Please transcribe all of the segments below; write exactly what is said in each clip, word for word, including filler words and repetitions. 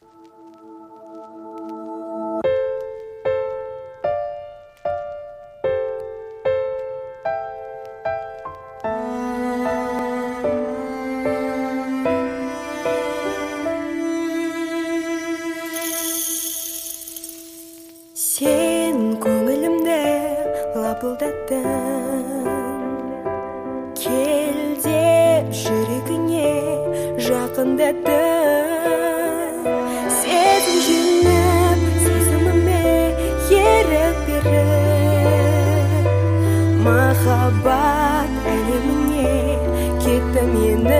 Sen көңілімді лапылдаттың, кел деп жүрегіңе жақындаттың. Сезім жеңіп, сезіміме ерік беріп, махаббат әлеміне кеттім енді.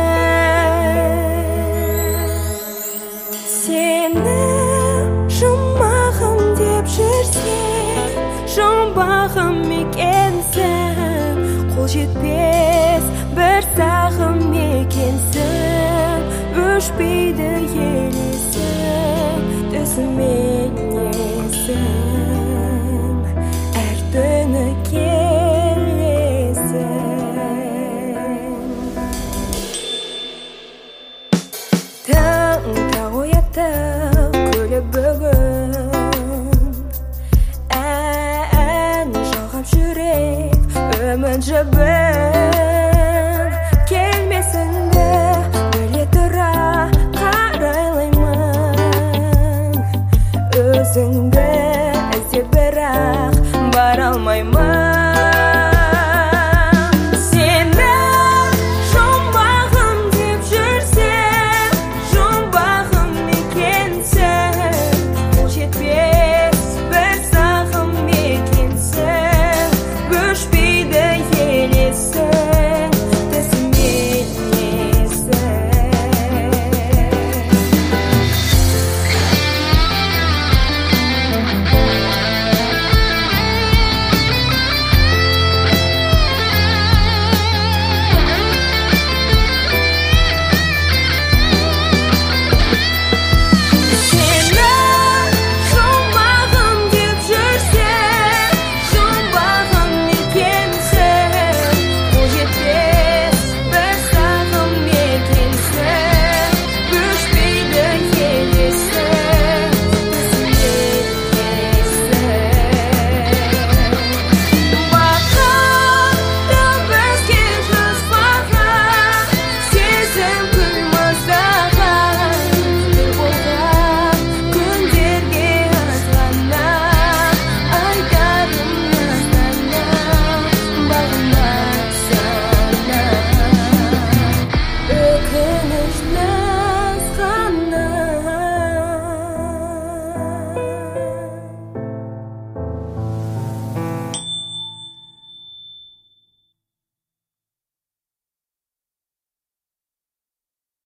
Сені жұмағым деп жүрсең, жұмбағым екенсің, қол жетпес бір сағым екенсің, өшпейді елесің, төсімен есің, әр түні келесің. Таңда оятып күліп бүгін, ән жалғап жүрек үміт жібі.